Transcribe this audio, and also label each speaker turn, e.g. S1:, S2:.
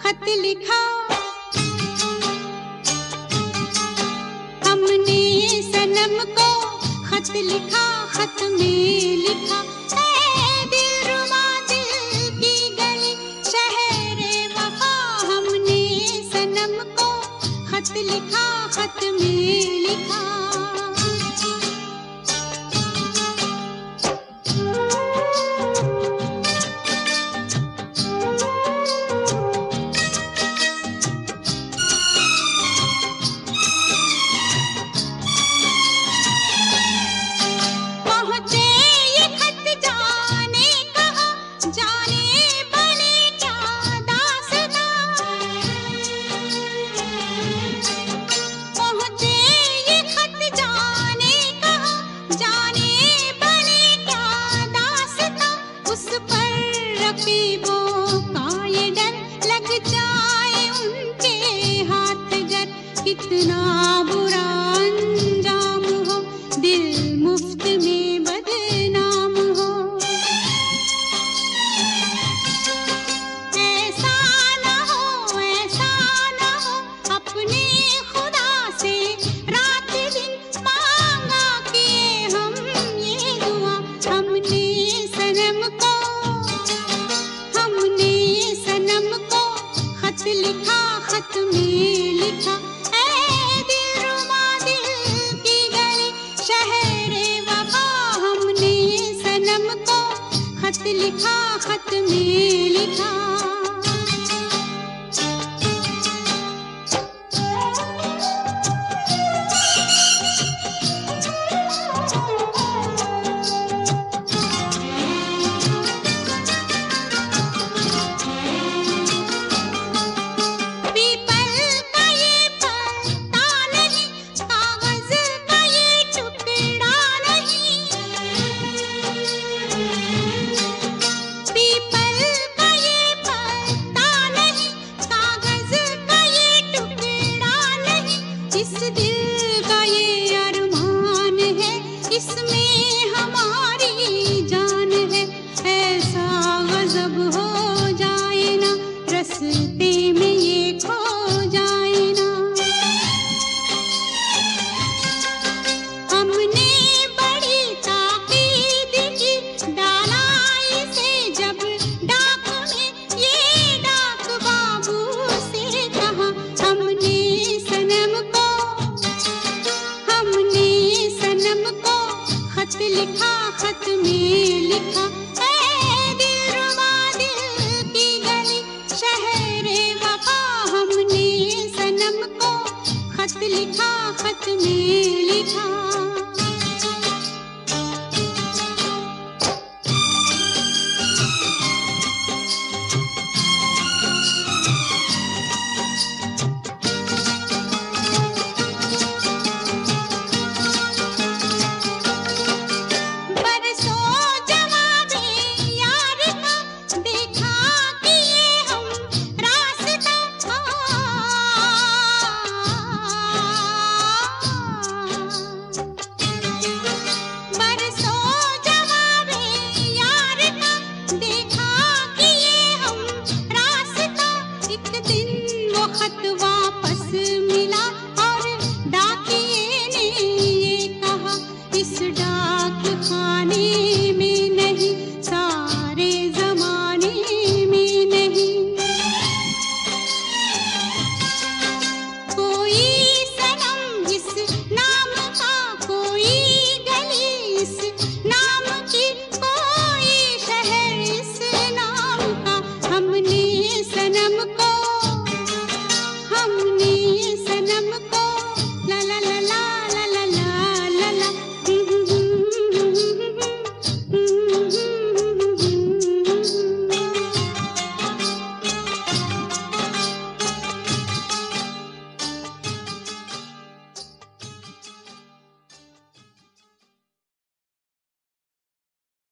S1: खत लिखा, हमने सनम को खत लिखा, खत में लिखा ऐ दिलरुबा दिल की गली शहरे वफा। हमने सनम को खत लिखा, खत में लिखा। कितना बुरा अंजाम हो, दिल मुफ्त में बदनाम हो। ऐसा ना हो, ऐसा ना हो, अपने खुदा से रात दिन मांगा किए हम ये दुआ। हमने सनम को खत लिखा, खत में लिखा खत लिखा, खत में लिखा। इस दिल का ये अरमान है, इसमें हमारी जान है। ऐसा गजब हो जाए ना, रस्ते में ये खो जाए ना। हमने बड़ी ताकीद की, डाला इसे जब डाक में, ये डाक बाबू से कहा। हमने सनम को खत लिखा, खत में लिखा ऐ दिलरुबा दिल की गली शहरे वफा। हमने सनम को खत लिखा, खत में लिखा। खत वापस मिला और डाकिए ने ये कहा, इस डाक खाने